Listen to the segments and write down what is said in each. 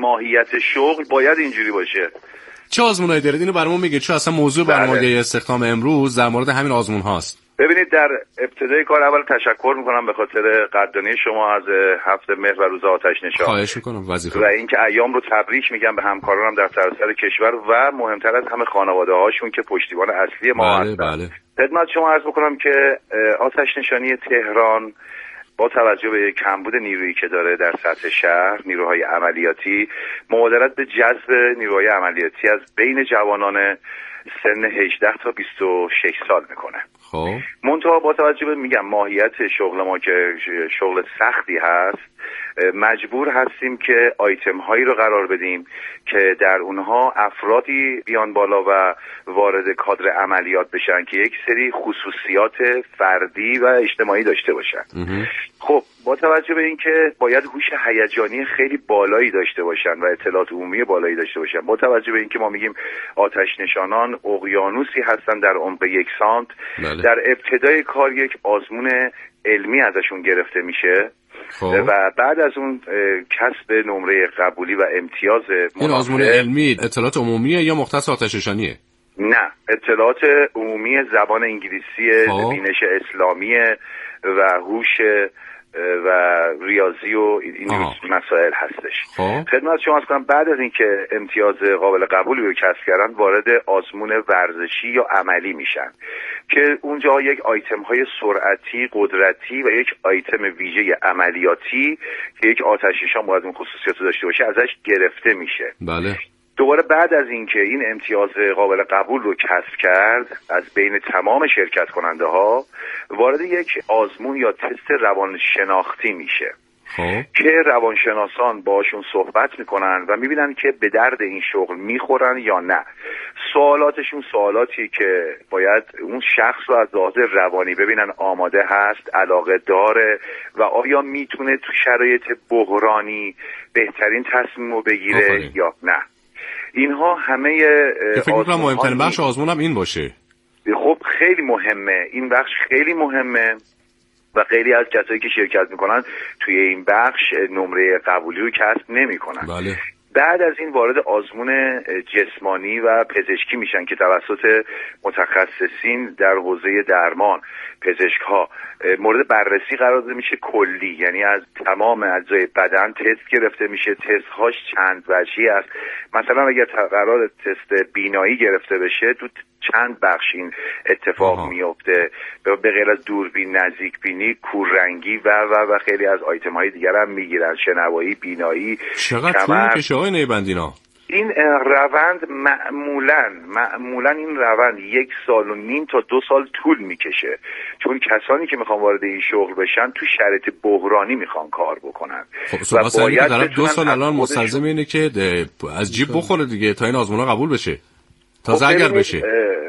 ماهیت شغل باید اینجوری باشه. چه آزمونایی دارید؟ اینو برامون میگید، چون اصلا موضوع برنامه استخدام امروز در مورد همین آزمون هاست. ببینید، در ابتدای کار اول تشکر میکنم به خاطر قدردانی شما از هفته مهر و روز آتش نشان. خواهش میکنم. وظیفه و اینکه ایام رو تبریک میگم به همکارانم در سراسر کشور و مهمتر از همه خانواده هاشون که پشتیبان اصلی ما هستند. بله. خدمت شما عرض بکنم که آتش نشانی تهران با توجه به کمبود نیرویی که داره در سطح شهر، نیروهای عملیاتی، مبادرت به جذب نیروهای عملیاتی از بین جوانان سن 18 تا 26 سال میکنه. خب منتها با توجه به ماهیت شغل ما که شغل سختی هست، مجبور هستیم که آیتم هایی رو قرار بدیم که در اونها افرادی بیان بالا و وارد کادر عملیات بشن که یک سری خصوصیات فردی و اجتماعی داشته باشن. خب با توجه به اینکه باید هوش هیجانی خیلی بالایی داشته باشن و اطلاعات عمومی بالایی داشته باشن، با توجه به اینکه ما میگیم آتش نشانان اقیانوسی هستن در عمق 1 سانت، در ابتدای کار یک آزمون علمی ازشون گرفته میشه و بعد از اون کسب نمره قبولی و امتیاز. این آزمون علمی اطلاعات عمومیه یا مختص آتش نشانیه؟ نه، اطلاعات عمومی، زبان انگلیسی، بینش اسلامی و هوش و ریاضی و این مسائل هستش. خدمت شما عرض کنم بعد از اینکه امتیاز قابل قبولی رو کسب کردن، وارد آزمون ورزشی یا عملی میشن که اونجا یک آیتم های سرعتی، قدرتی و یک آیتم ویژه عملیاتی که یک آتش نشان باید اون خصوصیات رو داشته باشه ازش گرفته میشه. بله. دوباره بعد از اینکه این امتیاز قابل قبول رو کسب کرد، از بین تمام شرکت کننده ها وارد یک آزمون یا تست روانشناختی میشه که روانشناسان باشون صحبت میکنن و میبینن که به درد این شغل میخورن یا نه. سوالاتشون سوالاتی که باید اون شخص رو از لحاظ روانی ببینن آماده هست، علاقه داره و آیا میتونه تو شرایط بحرانی بهترین تصمیم رو بگیره یا نه. اینها همه فکر می‌کنم مهمترین بخش آزمونم این باشه. خب خیلی مهمه، این بخش خیلی مهمه و خیلی از کسایی که شرکت میکنن توی این بخش نمره قبولی رو کسب نمیکنن. بله. بعد از این وارد آزمون جسمانی و پزشکی میشن که توسط متخصصین در حوزه درمان، پزشک ها مورد بررسی قرار داده میشه کلی، یعنی از تمام اجزای بدن تست گرفته میشه. تست هاش چند وجهی است. مثلا اگر قرار تست بینایی گرفته بشه، تو چند بخش این اتفاق میفته، به غیر از دوربین، نزدیک بینی، کوررنگی و خیلی از آیتم های دیگر هم میگیرن، شنوایی، بینایی. چقدر طول میکشه آقای نیبندینا؟ این روند معمولا این روند 1.5 سال تا 2 سال طول میکشه، چون کسانی که میخوان وارد این شغل بشن تو شرایط بحرانی میخوان کار بکنن. خب و باید 2 سال الان مستلزم اینه که از جیب بخوره دیگه تا این آزمونا قبول بشه، تازه اگر بشه.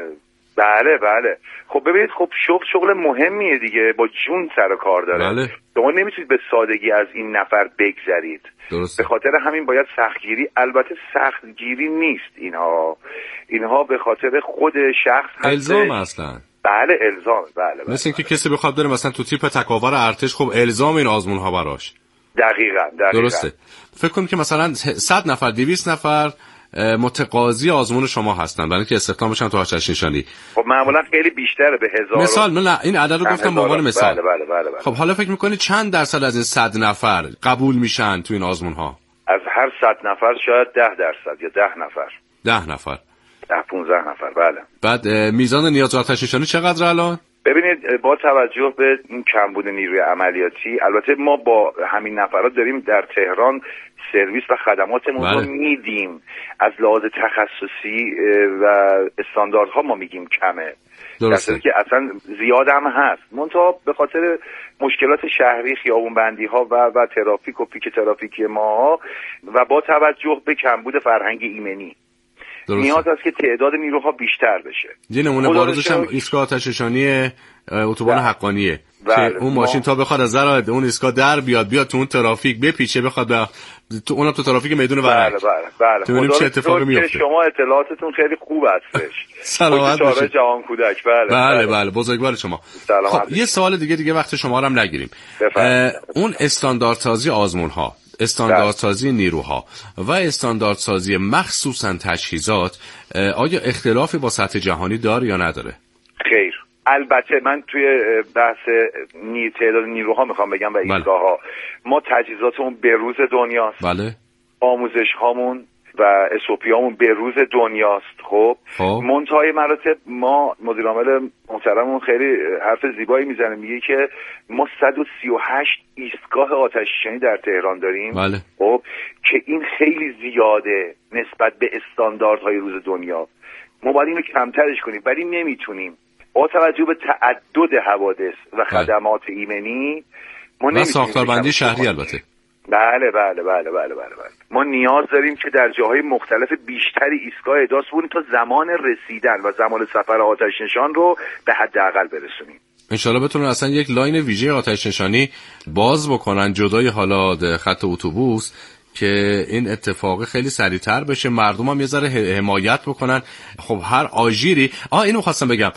بله. خب ببینید، خب شغل مهمیه دیگه، با جون سر کار داره. بله. شما نمیتونید به سادگی از این نفر بگذرید. درسته. به خاطر همین باید سختگیری، البته سختگیری نیست، اینها به خاطر خود شخص هست. الزام اصلا. بله الزام. بله. مثل اینکه کسی بخواد بره مثلا تو تیپ تکاور ارتش، خب الزام این آزمون ها براش. دقیقاً. درسته. فکر کنم که مثلا 100 نفر 200 نفر متقاضی آزمون شما هستن برای اینکه استخدام بشن تو آتش نشانی. خب معمولا خیلی بیشتره به هزار. مثال نه این عدد رو گفتم به عنوان مثال. بله. خب حالا فکر می‌کنی چند درصد از این 100 نفر قبول میشن تو این آزمون ها؟ از هر 100 نفر شاید 10% یا 10 نفر. 10 نفر. 10-15 نفر. بله. بعد میزان نیاز آتش نشانی چقدر الان؟ ببینید، با توجه به این کمبود نیروی عملیاتی، البته ما با همین نفرات داریم در تهران سرویس و خدماتمون رو میدیم. از لحاظ تخصصی و استانداردها ما میگیم کمه، درسته که اصلا زیاد هم هست، منتها به خاطر مشکلات شهری، خیابون بندی ها و ترافیک و پیک ترافیکی ما و با توجه به کمبود فرهنگ ایمنی نیاز است که تعداد نیروها بیشتر بشه. یه نمونه بارزش هم ایستگاه آتش نشانی اتوبان حقانیه که اون ماشین تا بخواد از ذرات اون ایستگاه در بیاد تو اون ترافیک بپیچه، بخواد تو اونم تو ترافیک میدون ورق. بله. ببینیم چه اتفاقی میفته. شما اطلاعاتتون خیلی خوب هستش. سلامت باشید. جهان کودک. بله بزرگوار شما. خب یه سوال دیگه وقت شما رو هم نگیریم. اون استانداردسازی آزمون ها استانداردسازی نیروها و استانداردسازی مخصوصا تجهیزات آیا اختلافی با سطح جهانی داره یا نداره؟ خیر، البته من توی بحث تعداد نیروها میخوام بگم و ایستگاه‌ها، ما تجهیزاتمون به روز دنیاست. بله. آموزش هامون و اسوپیامون به روز دنیاست. خب منتهای مراتب ما مدیر عامل محترممون خیلی حرف زیبایی میزنه، میگه که ما 138 ایستگاه آتش‌نشانی در تهران داریم. بله. خب که این خیلی زیاده نسبت به استانداردهای روز دنیا. ما باید اینو کمترش کنیم ولی نمیتونیم. با توجه به تعدد حوادث و خدمات ایمنی ما نمیتونیم. ساختاربندی شهری البته. بله. ما نیاز داریم که در جاهای مختلف بیشتری ایستگاه احداث بودیم تا زمان رسیدن و زمان سفر آتش نشان رو به حداقل برسونیم. انشالله بتونن اصلا یک لاین ویژه آتش نشانی باز بکنن جدای حالا خط اتوبوس که این اتفاق خیلی سریعتر بشه، مردم هم یه ذره حمایت بکنن. خب هر آژیری اینو خواستم بگم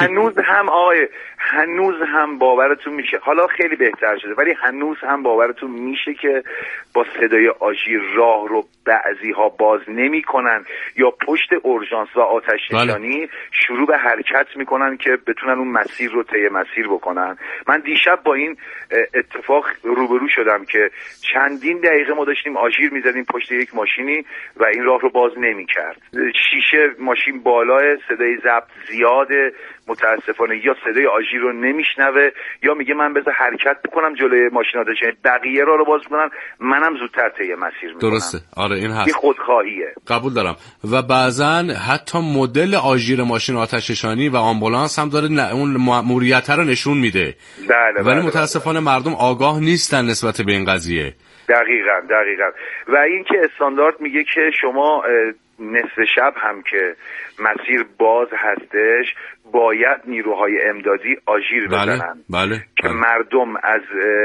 هنوز هم باورتون میشه، حالا خیلی بهتر شده ولی هنوز هم باورتون میشه که با صدای آژیر راه رو بعضی ها باز نمی کنن یا پشت اورژانس و آتش نشانی شروع به حرکت میکنن که بتونن اون مسیر رو طی مسیر بکنن. من دیشب با این اتفاق روبرو شدم که چندین دقیقه ما داشتیم آژیر میزدیم پشت یک ماشینی و این راه رو باز نمیکرد. شیشه ماشین بالاه، صدای ضبط زیاده، متاسفانه یا صدای آژیر رو نمیشنوه یا میگه من بذار حرکت بکنم جلوی ماشین آتش نشانی بقیه راه رو باز کنن، منم زودتر طی مسیر میکنم. درسته، آره این هست. این خودخواهیه. قبول دارم. و بعضن حتی مدل آژیر ماشین آتش نشانی و آمبولانس هم داره اون مأموریت رو نشون میده. ولی متاسفانه مردم آگاه نیستن نسبت به این قضیه. دقیقاً. و این که استاندارد میگه که شما نصف شب هم که مسیر باز هستش باید نیروهای امدادی آژیر بزنن. بله. که مردم از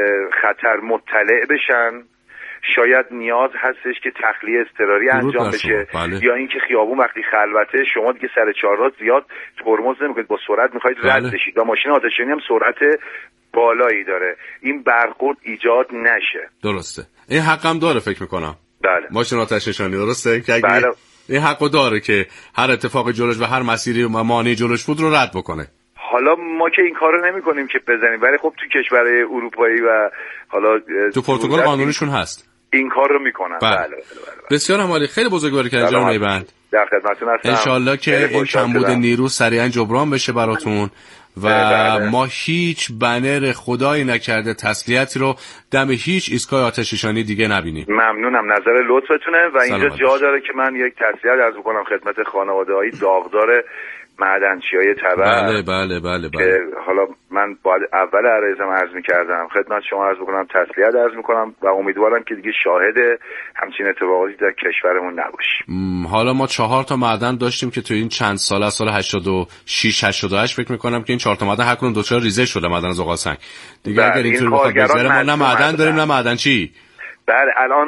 خطر مطلع بشن. شاید نیاز هستش که تخلیه اضطراری انجام بشه. یا اینکه خیابون وقتی خلوته شما دیگه سر چهارراه زیاد ترمز نمیکنید، با سرعت میخواید رد بشید و ماشین آتش نشانی هم سرعت بالایی داره، این برخورد ایجاد نشه. درسته، این حقم داره فکر میکنم. بله. ماشین آتش نشانی درسته که اگه این حقو داره که هر اتفاق جلوش و هر مسیری مانع جلوش بود رو رد بکنه. حالا ما که این کارو نمی‌کنیم که بزنیم، ولی خب تو کشورهای اروپایی و حالا تو پرتغال قانونشون هست این کار رو میکنن. بله. بسیار عالی، خیلی بزرگواری کردید جناب نیبند. در خدمتتون هستم. انشالله که این کمبود نیرو سریعا جبران بشه براتون و ما هیچ بنر خدایی نکرده تسلیتی رو دم هیچ ایستگاه آتش نشانی دیگه نبینیم. ممنونم، نظر لطفتونه. و اینجا جا داره که من یک تسلیت عرض بکنم خدمت خانواده‌های داغدار معدنچی‌های تبر. بله. که حالا من باید اول عرضم عرض می‌کردم خدمت شما عرض بکنم، تسلیت عرض می‌کنم و امیدوارم که دیگه شاهد همچین اتفاقاتی در کشورمون نباشیم. حالا ما 4 تا معدن داشتیم که تو این چند سال از سال 86 88 فکر می‌کنم که این 4 تا معدن هر کدوم دوچار ریزه شده معدن زغالسنگ. دیگه اگر اینطور بخواد بگذره ما نه معدن داریم نه معدنچی. بله الان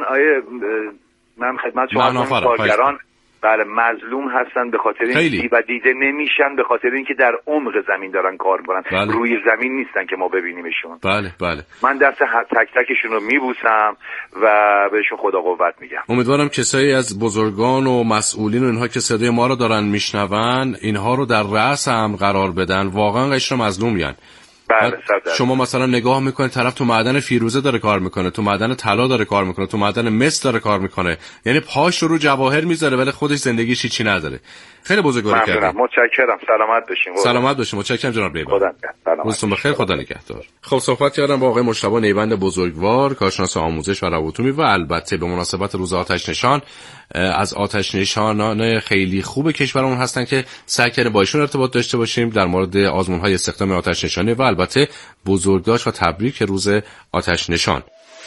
من خدمت شما کارگران بله مظلوم هستن به خاطر این و دیده نمیشن به خاطر اینکه در عمق زمین دارن کار میکنن. روی زمین نیستن که ما ببینیمشون. بله. من دست تک تکشون رو میبوسم و بهشون خدا قوت میگم. امیدوارم کسایی از بزرگان و مسئولین و اینها که صدای ما رو دارن میشنون اینها رو در رأس هم قرار بدن. واقعا قشر مظلومیان. بله شما مثلا نگاه میکنید طرف تو معدن فیروزه داره کار میکنه، تو معدن طلا داره کار میکنه، تو معدن مس داره کار میکنه، یعنی پاش رو جواهر میذاره ولی خودش زندگیش چیزی نداره. خیلی بزرگواری کردید. متشکرم. سلامت باشین. متشکرم جناب نیبند. روزتون بخیر. خدا نگهدار. خب صحبت کردم با آقای مجتبی نیبند بزرگوار، کارشناس آموزش و روابط و البته به مناسبت روز آتش نشان از آتش نشانان خیلی خوب کشورمون هستن که سعی کردیم با ایشون ارتباط داشته باشیم در مورد آزمون‌های استخدام آتش نشانی و البته بزرگداشت و تبریک روز آتش نشان.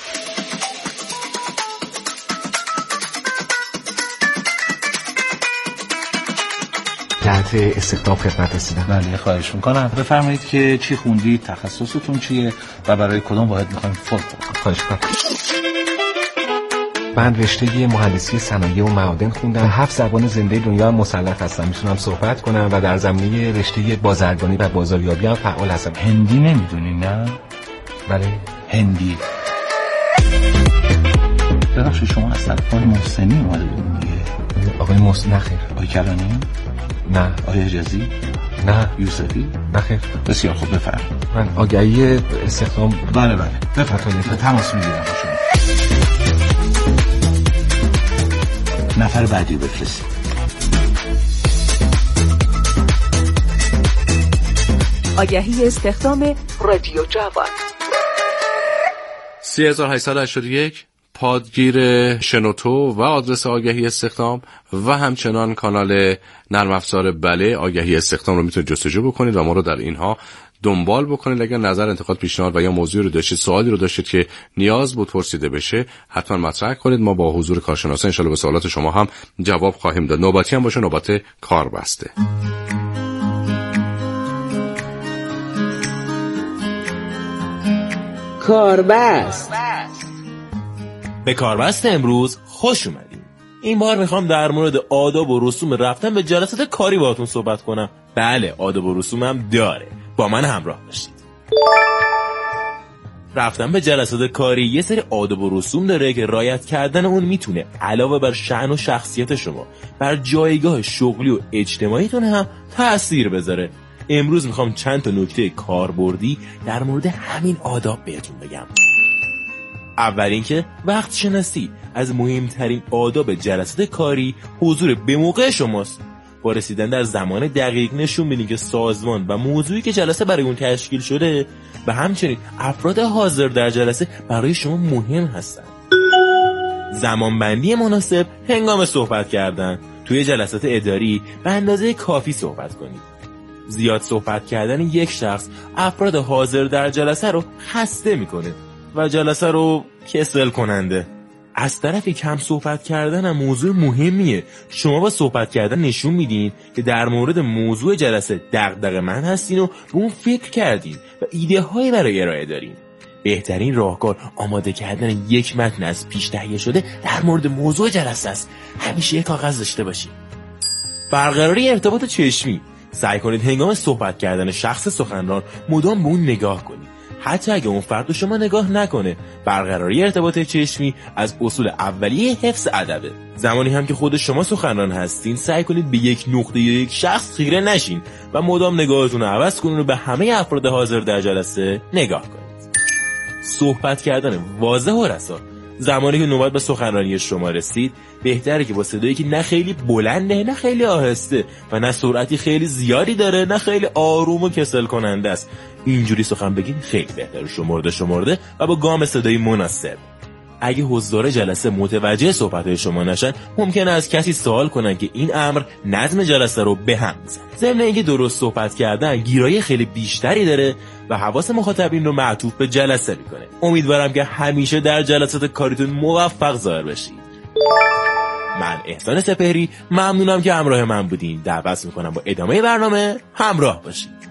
تحت استخدام خدمت رسیدم. بله خواهش میکنم. بفرمایید که چی خوندید، تخصصتون چیه و برای کدوم واحد میخوایم فوق کنید؟ خواهش میکنم. من رشته مهندسی صنایع و معادن خوندم. 7 زبان زنده دنیا هم مسلط هستم، میتونم صحبت کنم و در زمینه رشته بازرگانی و بازاریابی هم فعال هستم. هندی نمیدونی نه؟ بله هندی. ببخشید شما از طرف آقای محسنی اومده بودین دیگه؟ آقای محسن نخیر. آقای کلانی؟ نه. آقای حجازی؟ نه. یوسفی؟ نخیر. بسیار خوب، بفرمایید. من آگهی استخدام. بله بفرمایید. تماس میگیرم با شما. نفر بعدی بفرستید. آگهی استخدام رادیو جوان 3881 پادگیر شنوتو و آدرس آگهی استخدام و همچنان کانال نرم افزار بله آگهی استخدام رو میتونید جستجو بکنید و ما رو در اینها دنبال بکنید. اگر نظر، انتقاد، پیشنهاد و یا موضوعی رو داشتید، سوالی رو داشتید که نیاز بود پرسیده بشه، حتما مطرح کنید. ما با حضور کارشناسا ان شاءالله به سوالات شما هم جواب خواهیم داد. نوبتی هم باشه نوبت کار بسته. کاربست. به کاربست امروز خوش اومدین. این بار میخوام در مورد آداب و رسوم رفتن به جلسات کاری باهاتون صحبت کنم. بله، آداب و رسومم داره. با من همراه باشید. رفتن به جلسات کاری یه سری آداب و رسوم داره که رعایت کردن اون میتونه علاوه بر شأن و شخصیت شما بر جایگاه شغلی و اجتماعیتون هم تأثیر بذاره. امروز میخوام چند تا نکته کاربردی در مورد همین آداب بهتون بگم. اول اینکه وقت شناسی از مهمترین آداب جلسات کاری حضور به موقع شماست. با رسیدن در زمان دقیق نشون میدین که سازمان و موضوعی که جلسه برای اون تشکیل شده و همچنین افراد حاضر در جلسه برای شما مهم هستن. زمانبندی مناسب هنگام صحبت کردن. توی جلسات اداری به اندازه کافی صحبت کنید. زیاد صحبت کردن یک شخص افراد حاضر در جلسه رو خسته میکنه و جلسه رو کسل کننده. از طرفی کم صحبت کردن هم موضوع مهمیه. شما با صحبت کردن نشون میدین که در مورد موضوع جلسه دغدغه‌مند هستین و به اون فکر کردین و ایده هایی برای ارائه دارین. بهترین راهکار آماده کردن یک متن از پیش تهیه شده در مورد موضوع جلسه است. همیشه یک کاغذ داشته باشین. برقراری ارتباط چشمی. سعی کنید هنگام صحبت کردن شخص سخنران مدام به اون نگاه کنید. حتی اگه اون فرد شما نگاه نکنه. برقراری ارتباط چشمی از اصول اولیه حفظ ادبه. زمانی هم که خود شما سخنران هستین سعی کنید به یک نقطه یا یک شخص خیره نشین و مدام نگاهتون رو عوض کنید و به همه افراد حاضر در جلسه نگاه کنید. صحبت کردن واضح و رسا. زمانی که نوبت به سخنرانی شما رسید بهتره که با صدایی که نه خیلی بلنده نه خیلی آهسته و نه سرعتی خیلی زیادی داره نه خیلی آروم و کسل کننده است اینجوری سخن بگین خیلی بهتره. شمرده و با گام صدایی مناسب. اگه حضار جلسه متوجه صحبت‌های شما نشن ممکنه از کسی سوال کنن که این امر نظم جلسه رو به هم میزنه. ضمن اینکه درست صحبت کردن گیرایی خیلی بیشتری داره و حواس مخاطبین رو معطوف به جلسه میکنه. امیدوارم که همیشه در جلسات کاریتون موفق ظاهر بشید. من احسان سپهری ممنونم که همراه من بودین. دعوت میکنم با ادامه برنامه همراه باشید.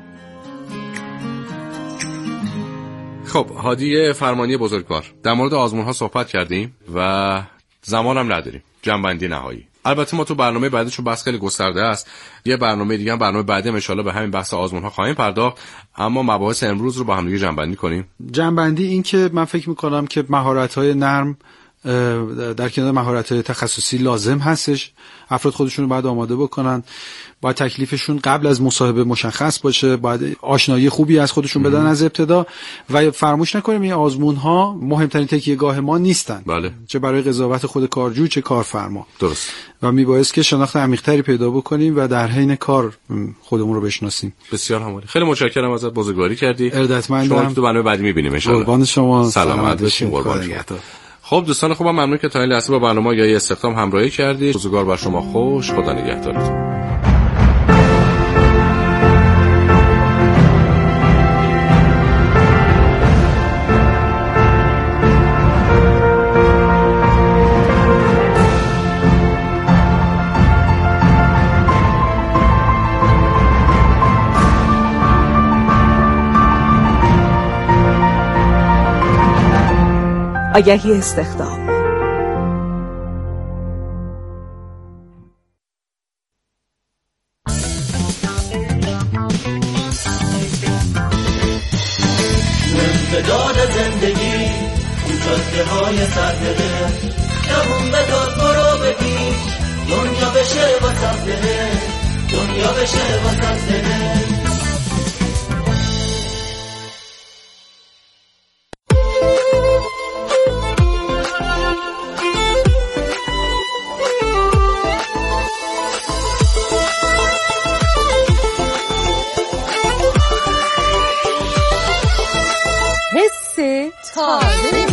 خب هادی فرمانی بزرگوار، در مورد آزمون ها صحبت کردیم و زمان هم نداریم. جنبندی نهایی. البته ما تو برنامه بعدی چون بحث خیلی گسترده است یه برنامه دیگه هم برنامه بعدی ان شاءالله به همین بحث آزمون ها خواهیم پرداخت، اما مباحث امروز رو با هم دیگه جنبندی کنیم. جنبندی این که من فکر می‌کنم که مهارت‌های نرم در کنار مهارت‌های تخصصی لازم هستش. افراد خودشون رو باید آماده بکنن، باید تکلیفشون قبل از مصاحبه مشخص باشه، باید آشنایی خوبی از خودشون بدن از ابتدا و فراموش نکنیم این آزمون‌ها مهمترین تکیه‌گاه ما نیستن. بله. چه برای قضاوت خود کارجو چه کارفرما. درست. و میبایست که شناخت عمیق‌تری پیدا بکنیم و در حین کار خودمون رو بشناسیم. بسیار همالی. خیلی متشکرم ازت، بزرگواری کردی. ارادتمندم. شما تو برنامه بعدی می‌بینیم ان شاءالله. قربان شما. سلامت باشین. قربان. خب دوستان خوبم، ممنون که تا این لحظه با برنامه آگهی استخدام همراهی کردید. روزگار بر شما خوش. خدا نگهدارتون. آگهی استخدام. امتداد زندگی اون جاده های سرده بشه واسه دلت. حس تازه.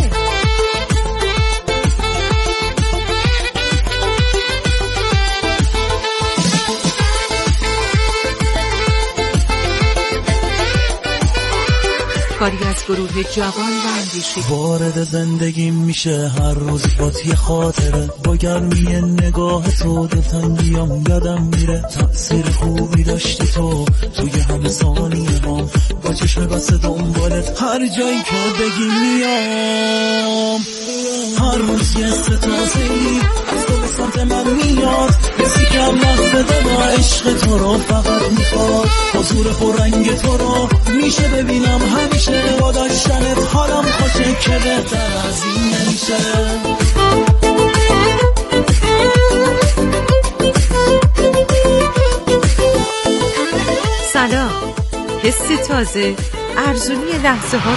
کاری از گروه جوان و اندیشی. وارد زندگیم میشه هر روز بات یه خاطره، با گرمی نگاه تو دلتنگیام یادم میره. تأثیر خوبی داشتی تو توی همه ثانیه هم، با چشم بسته دنبالت هر جایی که بگی میام. هر روز یه ستازه‌ای از تو به سمت من میاد، کسی که هم لحظه دما عشق تو رو فقط میخواد. حضور پررنگ تو رو میشه ببینم همیشه، با داشتنت حالم خوشه که بهتر از این نمیشه. سلام، حس تازه، ارزونی لحظه ها.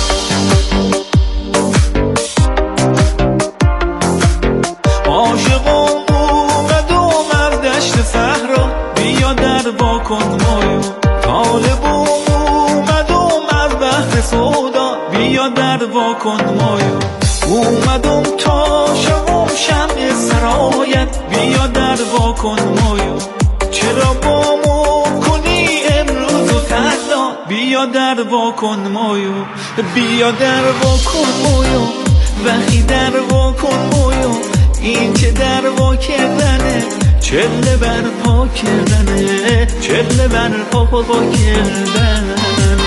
عاشقم اومدم از دشت صحرا، بیا در وا کن مایو. طالبم اومدم از بحر سودا، بیا در وا کن مایو. اومدم تا شوم شمع سرایت، بیا در وا کن مایو. چرا بامو کنی امروز و فردا، بیا در وا کن مایو. بیا در وا کن مایو، وقتی در وا کن مایو. این چه در وا کردنه، چله بر پا کردنه، چله بر پا کردنه.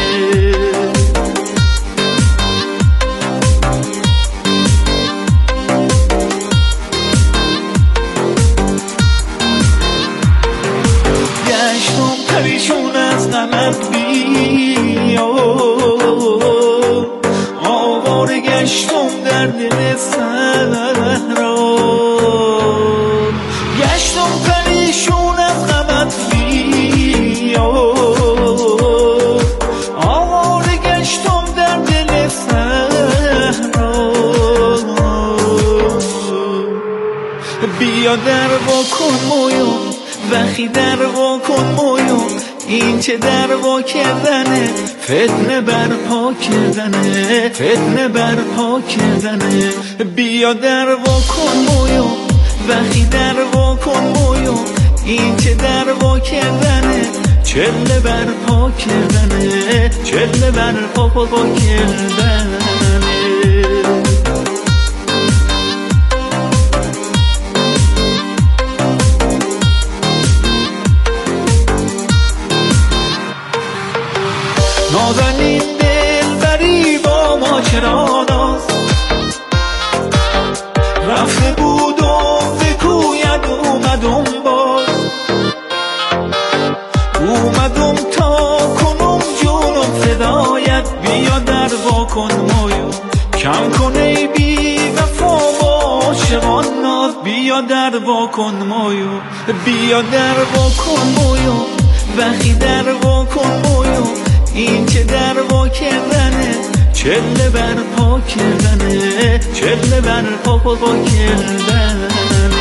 گشتم پریشون از غمت بیا، آواره گشتم در دل صحرا. گشتم پریشون از غمت بیا، آواره گشتم در دل صحرا. بیا در وا کن مایو، وقتی در وا کن مایو. این چه در وا کردنه، فتنه برپا کردنه، فتنه برپا کردنه. بیا در وا کن مایو، وقتی در وا کن مایو. این چه در وا کردنه، چله برپا کردنه، چله برپا کردنه. نازنین دلبری با ما چرا ناز، رفته بود و بکوید اومدم باز. اومدم تا کنم جونم فدایت، بیا در وا کن مایو. کم کن ای بی وفا با عاشقان ناز، بیا در وا کن مایو. بیا در وا کن مایو، وقتی در وا کن مایو. این چه در وا کردنه، چله بر پا کردنه، چله بر پا کردنه.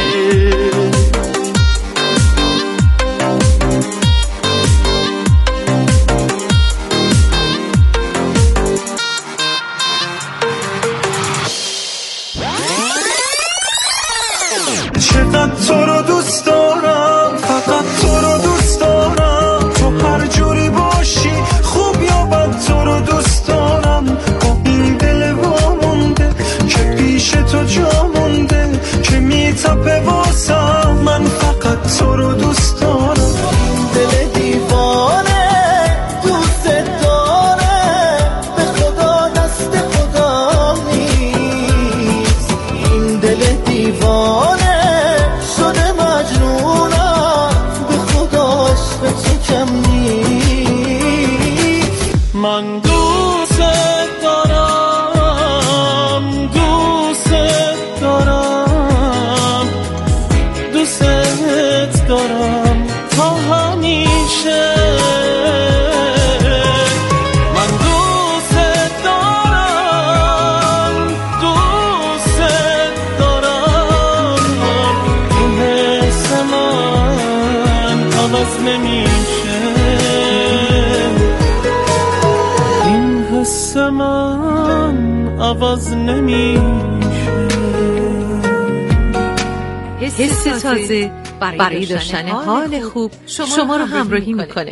چقدر تو رو دوست دارم، فقط تو رو دوست دارم. تو هر جوری باشی، خوب یا بد تو رو دوست دارم. با این دل وامونده که پیش تو جا مونده، که میتپه واسم. من فقط تو رو دوست دارم. دل دیوانه دوست داره، به خدا دست خدا نیست. این دل دیوانه شده مجنونم، به خدا عشق تو کم نیست. من دوست دارم، دوست دارم، دوست دارم تا همیشه. نمیشه، این حس من عوض نمیشه. حس تازه برای داشتن حال خوب شما رو همراهی میکنه.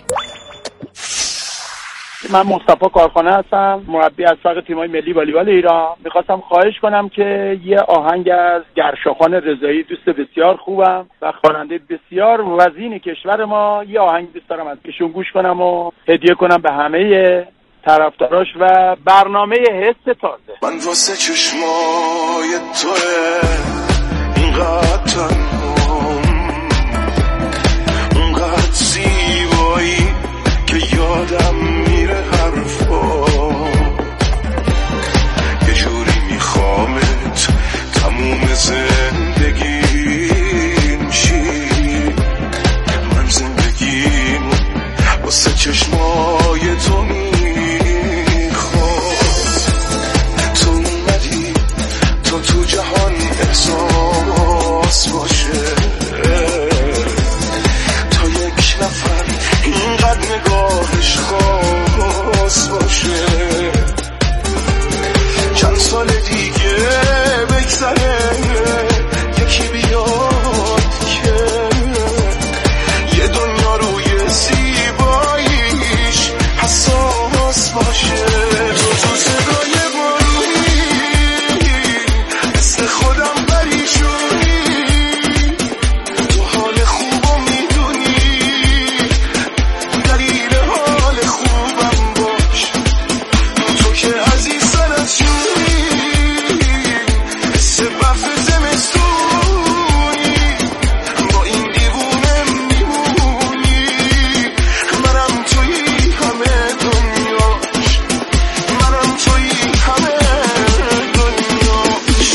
من مصطفی کارخانه هستم، مربی اسبق تیم‌های ملی والیبال ایران. میخواستم خواهش کنم که یه آهنگ از گرشاخان رضایی، دوست بسیار خوبم و خواننده بسیار وزین کشور ما، یه آهنگ دوست دارم از ایشون گوش کنم و هدیه کنم به همه طرفداراش و برنامه حس تازه. من واسه چشمای توه اینقدر تنهام، اونقدر زیبایی که یادم میره حرفا، یه جوری میخوامت تموم زندگیم شی. من زندگیم واسه چشمای تو میخوام. تو اومدی تو جهان احساس باشه، تا یک نفر اینقدر نگاهش خاص باشه. چند سال دیگه بگذره یکی بیاد که یه دنیا روی زیباییش حساس باشه. تو صدای بارونی مثل خودم پریشونی، تو حال خوبم میدونی، دلیل حال خوبم باش. تو که عزیزم از جونی، حس برف زمستونی، با این دیوونه میمونی. منم توی همه دنیاش، منم توی همه دنیاش.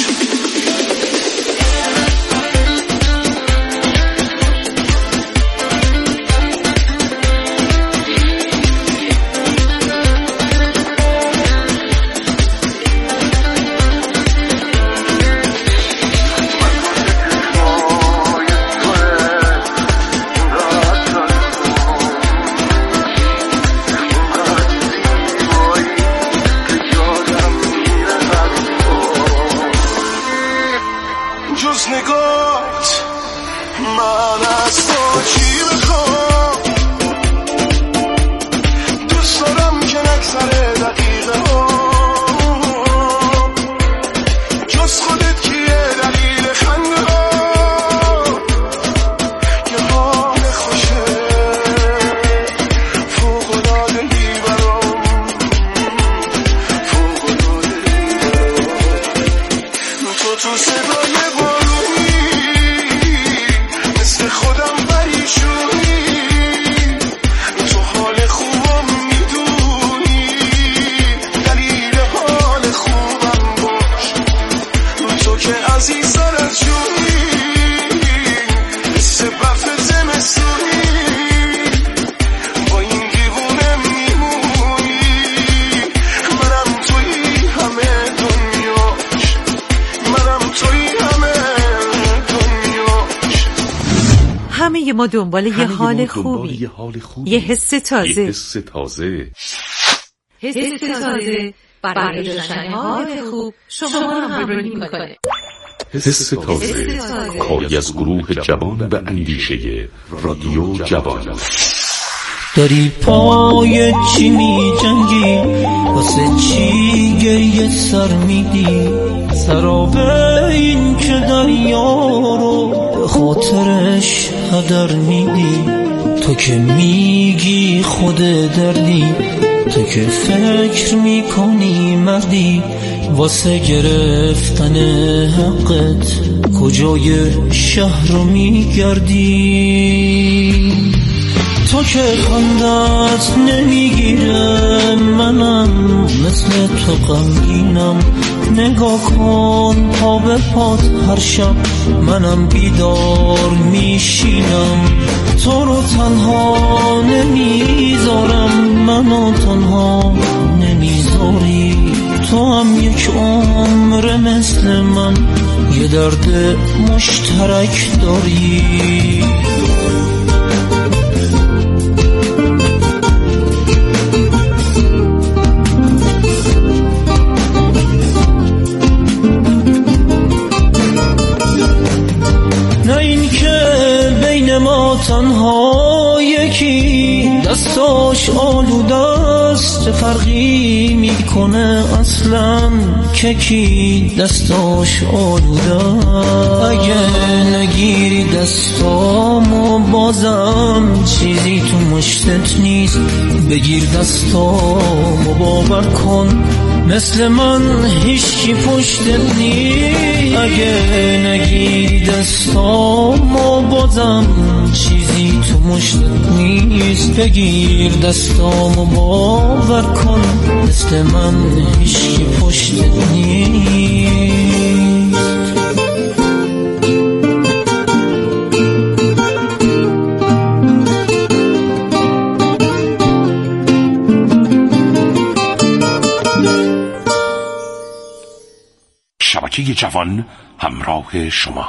جز نگات من از تو چی بخوام؟ دوست دارم که نگذره دقیقه ها، جز خودت کیه دلیل خنده ها؟ یه حال خوشه فوق‌العاده‌ای برام، فوق‌العاده‌ای برام. تو صدای مثل خودم پریشونی، تو حال خوبم میدونی، دلیل حال خوبم باش. تو که عزیزم از جونی، مثل برف زمستونی، با این دیوونه میمونی. منم توی همه دنیاش، منم توی همه دنیاش. همه ما دنبال یه حال خوبی، یه حس تازه. حس تازه برای داشتن حال خوب شما رو همراهی میکنه. حس تازه کاری از گروه جوان به اندیشه رادیو جوان. داری پای چی می جنگی، واسه چی گریه سر میدی؟ سراب این که دریا رو به خاطرش هدر میدی. تو که میگی خود دردی، تو که فکر میکنی مردی، واسه گرفتن حقت کجای شهر رو میگردی؟ تو که خندت نمیگیره، منم مثل تو غمگینم. نگاه کن پا به پات هر شب، منم بیدار میشینم. تو رو تنها نمیذارم، منو تنها نمیذاری. تو هم یک عمر مثل من، یه درد مشترک داری. تنها یکی دستاش آلودست، چه فرقی میکنه اصلا که کی دستاش آلوده. اگه نگیری دستامو بازم چیزی تو مشتت نیست، بگیر دستامو باور کن مثل من هیچی پشتت نیست. اگه نگیری دستامو بازم چیزی تو مشتت نیست، بگیر دستامو باور کن مثل من هیچی پشتت نیست. شبکه جوان همراه شما.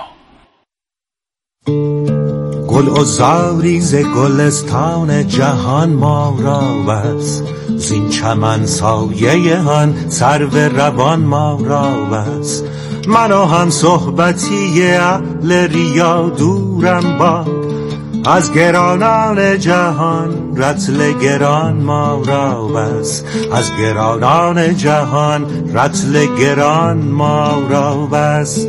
گل و زاری ز گلستان جهان ما را بس، زین چمن سایه هن سرو روان ما را بس. من و هم صحبتی اهل ریا دورم باد، از گرانان جهان رطل گران ما را بس. از گرانان جهان رطل گران ما را بس.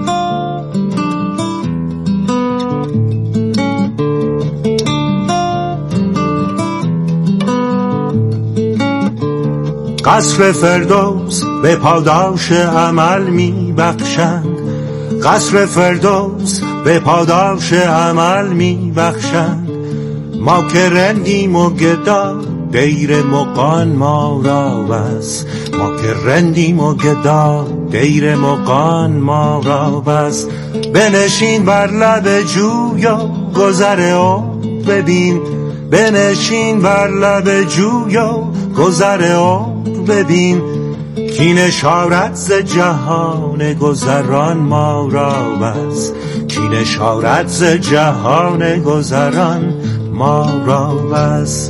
قصر فردوس به پاداش عمل می بخشند، قصر فردوس به پاداش عمل می بخشند. ما که رندیم و گدا دیر مغان ما را بس. ما که رندیم و گدا دیر مغان ما را بس. بنشین بر لب جوی و گذر عمر ببین، بنشین بر لب جوی و گذر عمر ببین. کین اشارت ز جهان گذران ما را بس. کین اشارت ز جهان گذران ما را بس.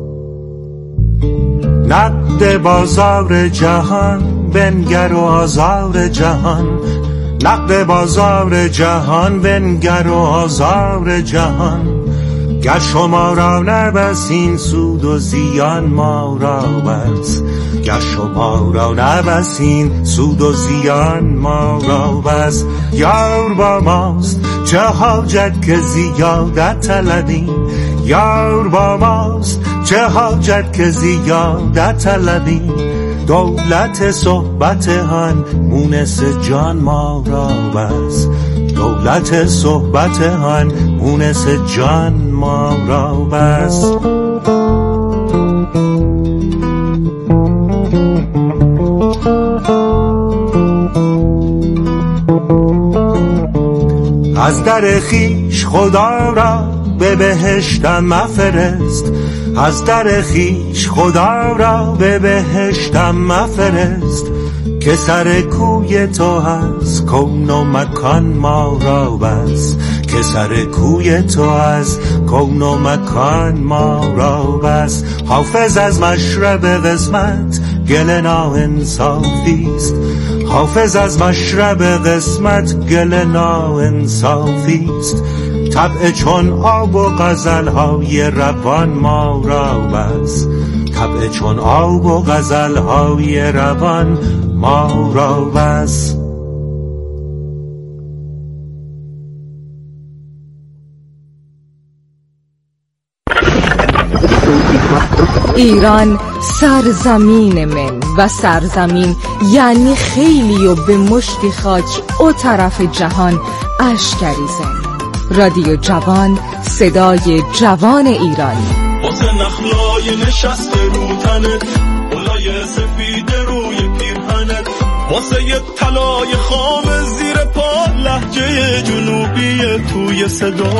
نقد بازار جهان بنگر و آزار جهان، نقد بازار جهان بنگر و آزار جهان. گر شما را نبسین سود و زیان ما را بس. گر شما را نبسین سود و زیان ما را بس. یار با ماست چه حاجت که زیادت طلبیم، یار با ماست چه حاجت که زیادت طلبیم. دولت صحبت هن مونس جان ما را بس. دولت صحبت هن مونس جان ما را بس. از در خیش خدا را به بهشتم مفرست، از در خیش خدا را به بهشتم مفرست. که سر کوی تو هست کون و مکان ما را بس. که سر کوی تو هست کون و مکان ما را بس. حافظ از مشرب قسمت گل ناانصافیست، حافظ از مشرب قسمت گل ناانصافیست. طبع چون آب و غزلهای روان ما را بس. طبع چون آب و غزلهای روان ما را بس. ایران سرزمین من و سرزمین یعنی خیلی و به مشتی خاک او طرف جهان اشکریزن. رادیو جوان، صدای جوان ایرانی. واسه نخلای نشسته رو تنت، بلای سفید روی پیرهنت، واسه یه طلای خام زیر پا، لهجه جنوبی توی صدا.